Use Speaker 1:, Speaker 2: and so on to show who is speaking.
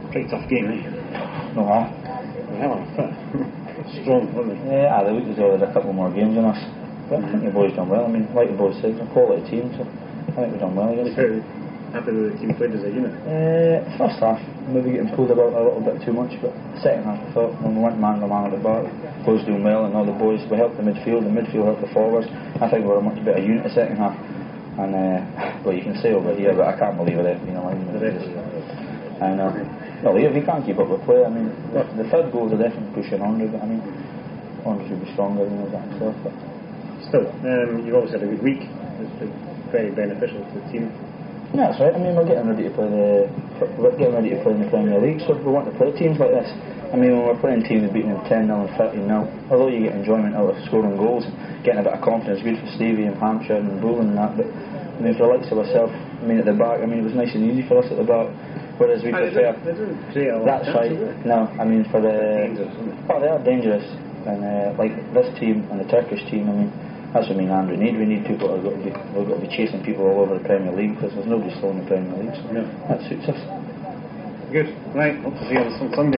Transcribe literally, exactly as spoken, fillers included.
Speaker 1: Pretty tough game, eh?
Speaker 2: No harm.
Speaker 1: Hell on fit. Strong, wasn't it?
Speaker 2: Yeah, ah, the week was there a couple more games on us. But I think the boys done well. I mean, like the boys said, it's a quality team, so I think we've done well against them.
Speaker 1: Happy with the team played as a unit?
Speaker 2: Uh, first half, maybe getting pulled about a little bit too much, but second half, I thought when we went man to man at the back, the boys doing well, and all the boys, we helped the midfield, the midfield helped the forwards. I think we were a much better unit the second half. And, uh, well, you can say over here, but I can't believe it, you know, I mean, and, uh, well, if you can't keep up with play, I mean, the third goals are definitely pushing Andre, but I mean, Andre should be stronger, you know, that himself. But
Speaker 1: still, um, you've always had a good week. It's been very beneficial to the team.
Speaker 2: Yeah, that's right. I mean, we're getting ready to play the we're getting ready to play in the Premier League, so we want to play teams like this. I mean, when we're playing teams beating them ten nil and thirteen nil, although you get enjoyment out of scoring goals and getting a bit of confidence, good for Stevie and Hampshire and Boolan and that, but I mean, for the likes of ourselves, I mean, at the back, I mean, it was nice and easy for us at the back, whereas we prefer...
Speaker 1: They didn't create a lot
Speaker 2: That's right. No, I mean, for the... Well, they are dangerous, and uh, like this team and the Turkish team, I mean, that's what me and Andrew need. We need people that are going to be, we're going to be chasing people all over the Premier League, because there's nobody still in the Premier League, so
Speaker 1: yeah.
Speaker 2: that suits us.
Speaker 1: Good. Right, hope to see you on Sunday.